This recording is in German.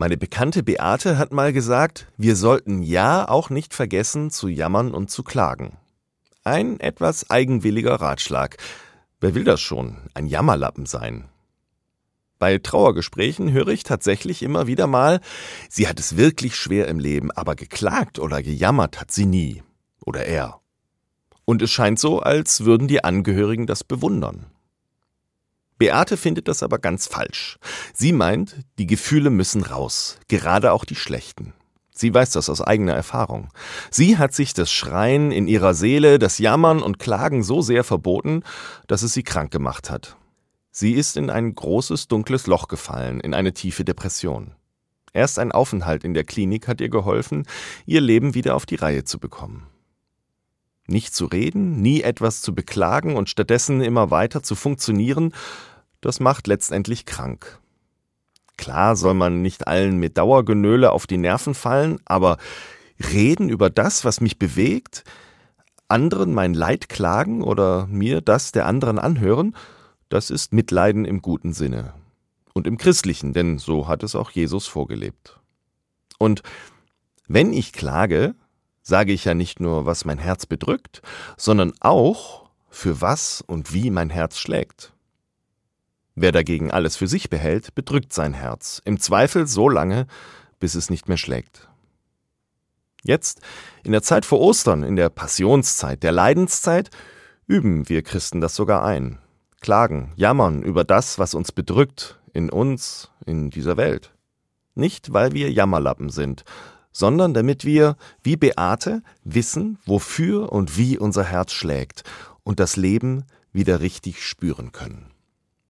Meine Bekannte Beate hat mal gesagt, wir sollten ja auch nicht vergessen, zu jammern und zu klagen. Ein etwas eigenwilliger Ratschlag. Wer will das schon, ein Jammerlappen sein? Bei Trauergesprächen höre ich tatsächlich immer wieder mal, sie hat es wirklich schwer im Leben, aber geklagt oder gejammert hat sie nie. Oder er. Und es scheint so, als würden die Angehörigen das bewundern. Beate findet das aber ganz falsch. Sie meint, die Gefühle müssen raus, gerade auch die schlechten. Sie weiß das aus eigener Erfahrung. Sie hat sich das Schreien in ihrer Seele, das Jammern und Klagen so sehr verboten, dass es sie krank gemacht hat. Sie ist in ein großes, dunkles Loch gefallen, in eine tiefe Depression. Erst ein Aufenthalt in der Klinik hat ihr geholfen, ihr Leben wieder auf die Reihe zu bekommen. Nicht zu reden, nie etwas zu beklagen und stattdessen immer weiter zu funktionieren, das macht letztendlich krank. Klar soll man nicht allen mit Dauergenöle auf die Nerven fallen, aber reden über das, was mich bewegt, anderen mein Leid klagen oder mir das der anderen anhören, das ist Mitleiden im guten Sinne. Und im Christlichen, denn so hat es auch Jesus vorgelebt. Und wenn ich klage, sage ich ja nicht nur, was mein Herz bedrückt, sondern auch, für was und wie mein Herz schlägt. Wer dagegen alles für sich behält, bedrückt sein Herz, im Zweifel so lange, bis es nicht mehr schlägt. Jetzt, in der Zeit vor Ostern, in der Passionszeit, der Leidenszeit, üben wir Christen das sogar ein. Klagen, jammern über das, was uns bedrückt, in uns, in dieser Welt. Nicht, weil wir Jammerlappen sind, sondern damit wir, wie Beate, wissen, wofür und wie unser Herz schlägt und das Leben wieder richtig spüren können.